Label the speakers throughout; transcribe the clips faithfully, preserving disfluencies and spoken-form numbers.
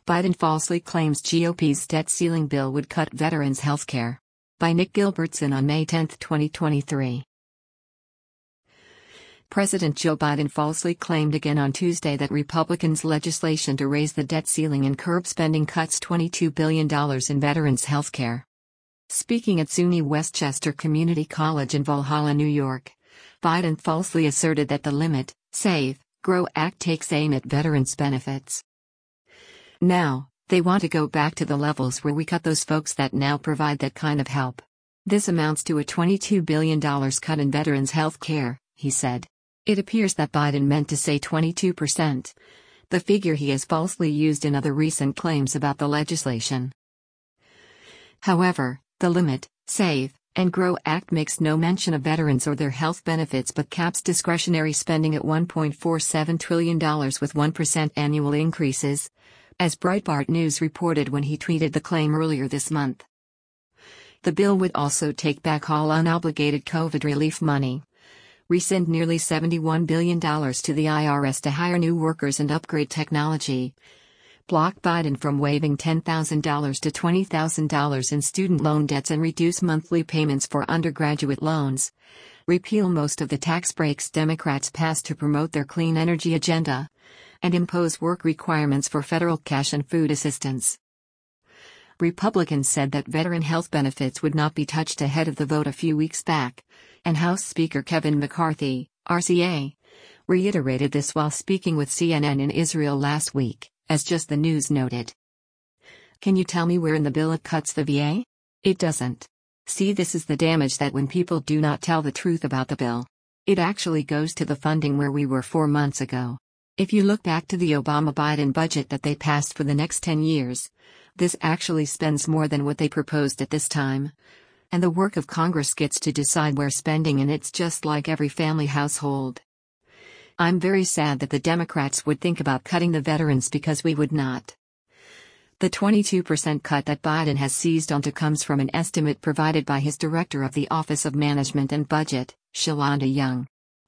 Speaker 1: Biden falsely claims G O P's debt ceiling bill would cut veterans' health care. By Nick Gilbertson on May tenth, twenty twenty-three. President Joe Biden falsely claimed again on Tuesday that Republicans' legislation to raise the debt ceiling and curb spending cuts twenty-two billion dollars in veterans' health care. Speaking at SUNY Westchester Community College in Valhalla, New York, Biden falsely asserted that the Limit, Save, Grow Act takes aim at veterans' benefits. Now, they want to go back to the levels where we cut those folks that now provide that kind of help. This amounts to a twenty-two billion dollars cut in veterans' health care, he said. It appears that Biden meant to say twenty-two percent, the figure he has falsely used in other recent claims about the legislation. However, the Limit, Save, and Grow Act makes no mention of veterans or their health benefits but caps discretionary spending at one point four seven trillion dollars with one percent annual increases, as Breitbart News reported when he tweeted the claim earlier this month. The bill would also take back all unobligated COVID relief money, rescind nearly seventy-one billion dollars to the I R S to hire new workers and upgrade technology, block Biden from waiving ten thousand dollars to twenty thousand dollars in student loan debts and reduce monthly payments for undergraduate loans, repeal most of the tax breaks Democrats passed to promote their clean energy agenda, and impose work requirements for federal cash and food assistance. Republicans said that veteran health benefits would not be touched ahead of the vote a few weeks back, and House Speaker Kevin McCarthy, R C A, reiterated this while speaking with C N N in Israel last week, as Just the News noted. Can you tell me where in the bill it cuts the V A? It doesn't. See, this is the damage that when people do not tell the truth about the bill. It actually goes to the funding where we were four months ago. If you look back to the Obama-Biden budget that they passed for the next ten years, this actually spends more than what they proposed at this time. And the work of Congress gets to decide where spending, and it's just like every family household. I'm very sad that the Democrats would think about cutting the veterans because we would not. The twenty-two percent cut that Biden has seized onto comes from an estimate provided by his director of the Office of Management and Budget, Shalonda Young.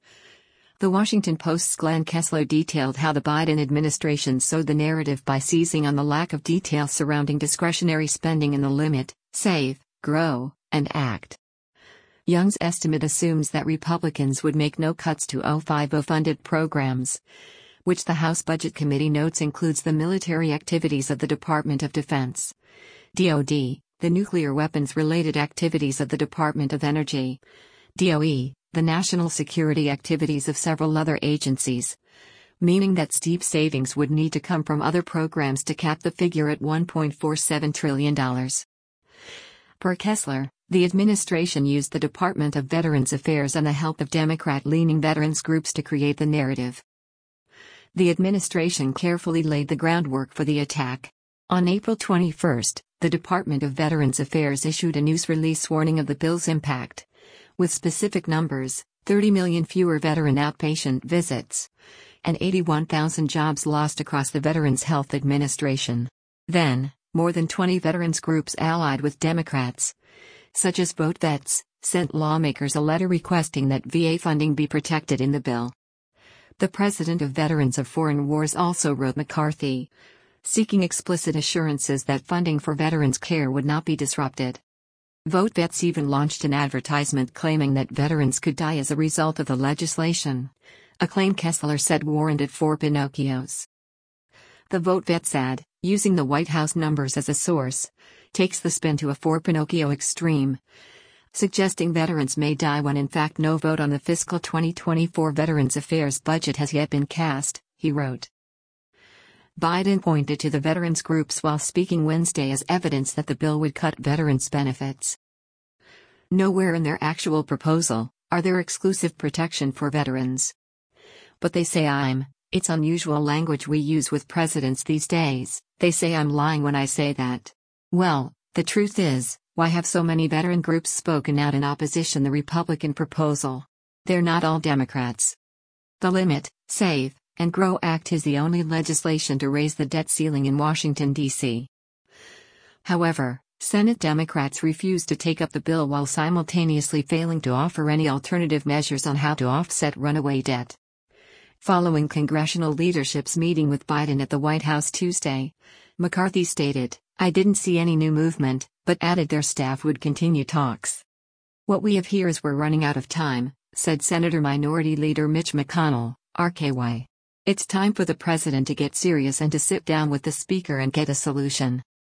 Speaker 1: The Washington Post's Glenn Kessler detailed how the Biden administration sowed the narrative by seizing on the lack of detail surrounding discretionary spending in the Limit, Save, Grow, and Act. Young's estimate assumes that Republicans would make no cuts to O five O funded programs, which the House Budget Committee notes includes the military activities of the Department of Defense, D O D, the nuclear weapons-related activities of the Department of Energy, D O E, the national security activities of several other agencies, meaning that steep savings would need to come from other programs to cap the figure at one point four seven trillion dollars. Per Kessler, the administration used the Department of Veterans Affairs and the help of Democrat-leaning veterans groups to create the narrative. The administration carefully laid the groundwork for the attack. On April twenty-first, the Department of Veterans Affairs issued a news release warning of the bill's impact, with specific numbers: thirty million fewer veteran outpatient visits, and eighty-one thousand jobs lost across the Veterans Health Administration. Then, more than twenty veterans groups allied with Democrats, such as Vote Vets, sent lawmakers a letter requesting that V A funding be protected in the bill. The president of Veterans of Foreign Wars also wrote McCarthy, seeking explicit assurances that funding for veterans' care would not be disrupted. Vote Vets even launched an advertisement claiming that veterans could die as a result of the legislation, a claim Kessler said warranted four Pinocchios. The Vote Vets ad, using the White House numbers as a source, takes the spin to a four Pinocchio extreme, suggesting veterans may die when in fact no vote on the fiscal twenty twenty-four Veterans Affairs budget has yet been cast, he wrote. Biden pointed to the veterans groups while speaking Wednesday as evidence that the bill would cut veterans' benefits. Nowhere in their actual proposal are there exclusive protection for veterans. But they say I'm, it's unusual language we use with presidents these days, they say I'm lying when I say that. Well, the truth is, why have so many veteran groups spoken out in opposition to the Republican proposal? They're not all Democrats. The Limit, Save, and Grow Act is the only legislation to raise the debt ceiling in Washington, D C However, Senate Democrats refused to take up the bill while simultaneously failing to offer any alternative measures on how to offset runaway debt. Following congressional leadership's meeting with Biden at the White House Tuesday, McCarthy stated, "I didn't see any new movement," but added their staff would continue talks. "What we have here is we're running out of time," said Senator Minority Leader Mitch McConnell, R K Y. "It's time for the president to get serious and to sit down with the speaker and get a solution."